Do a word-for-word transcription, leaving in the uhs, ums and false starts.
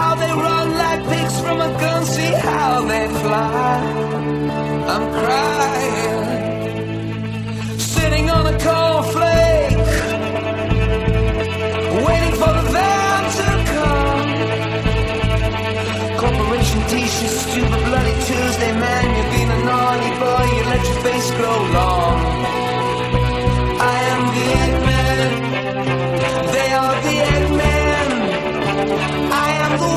how they run like pigs from a gun, see how they fly. I'm crying, sitting on a cornflake, waiting for the van to come. Corporation t-shirt, stupid bloody Tuesday, man. You've been a naughty boy, you let your face grow long. I am the Eggman, they are the Eggman. I am the